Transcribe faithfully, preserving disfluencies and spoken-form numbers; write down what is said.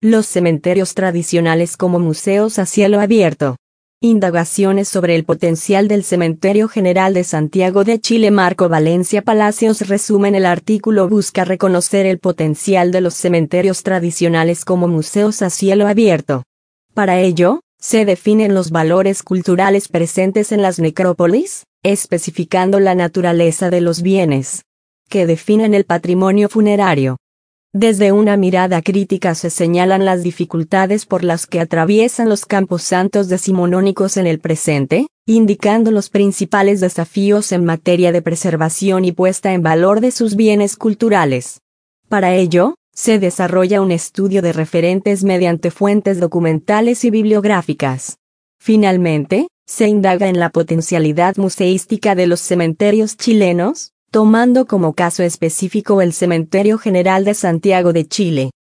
Los cementerios tradicionales como museos a cielo abierto. Indagaciones sobre el potencial del Cementerio General de Santiago de Chile. Marco Valencia Palacios resumen el artículo. Busca reconocer el potencial de los cementerios tradicionales como museos a cielo abierto. Para ello, se definen los valores culturales presentes en las necrópolis, especificando la naturaleza de los bienes que definen el patrimonio funerario. Desde una mirada crítica se señalan las dificultades por las que atraviesan los camposantos decimonónicos en el presente, indicando los principales desafíos en materia de preservación y puesta en valor de sus bienes culturales. Para ello, se desarrolla un estudio de referentes mediante fuentes documentales y bibliográficas. Finalmente, se indaga en la potencialidad museística de los cementerios chilenos, tomando como caso específico el Cementerio General de Santiago de Chile.